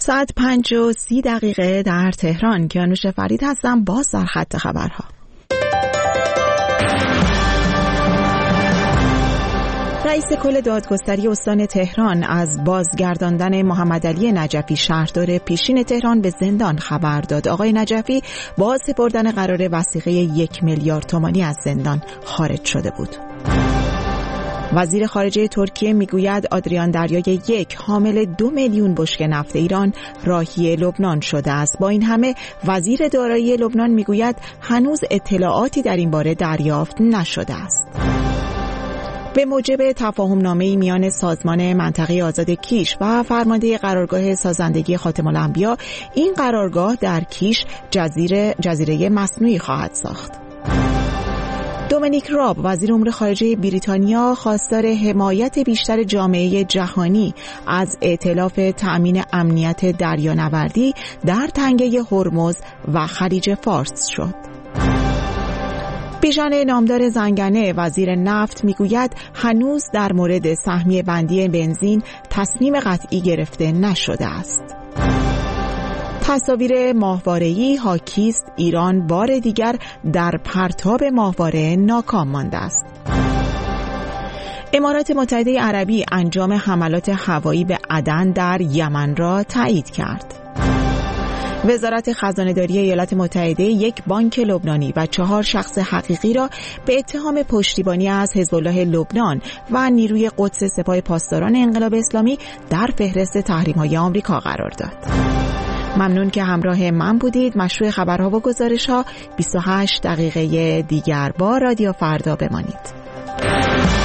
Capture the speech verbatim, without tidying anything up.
ساعت پنج و سی دقیقه در تهران. کیانوش فرید هستم باز در خط خبرها. رئیس کل دادگستری استان تهران از بازگرداندن محمد علی نجفی شهردار پیشین تهران به زندان خبر داد. آقای نجفی با سپردن قرار وثیقه یک میلیارد تومانی از زندان خارج شده بود. وزیر خارجه ترکیه میگوید آدریان دریای یک حامل دو میلیون بشکه نفت ایران راهی لبنان شده است. با این همه وزیر دارایی لبنان میگوید هنوز اطلاعاتی در این باره دریافت نشده است. به موجب تفاهم‌نامه‌ای میان سازمان منطقه آزاد کیش و فرمانده قرارگاه سازندگی خاتم الانبیا، این قرارگاه در کیش جزیره جزیره مصنوعی خواهد ساخت. دومینیک راب وزیر امور خارجه بریتانیا خواستار حمایت بیشتر جامعه جهانی از ائتلاف تأمین امنیت دریانوردی در تنگه هرمز و خلیج فارس شد. بیژن نامدار زنگنه وزیر نفت میگوید هنوز در مورد سهمیه بندی بنزین تصمیم قطعی گرفته نشده است. تصاویر ماهواره‌ای حاکیست ایران بار دیگر در پرتاب ماهواره ناکام مانده است. امارات متحده عربی انجام حملات هوایی به عدن در یمن را تایید کرد. وزارت خزانه‌داری ایالات متحده یک بانک لبنانی و چهار شخص حقیقی را به اتهام پشتیبانی از حزب الله لبنان و نیروی قدس سپاه پاسداران انقلاب اسلامی در فهرست تحریم‌های آمریکا قرار داد. ممنون که همراه من بودید. مشروع خبرها و گزارش‌ها بیست و هشت دقیقه دیگر با رادیو فردا بمانید.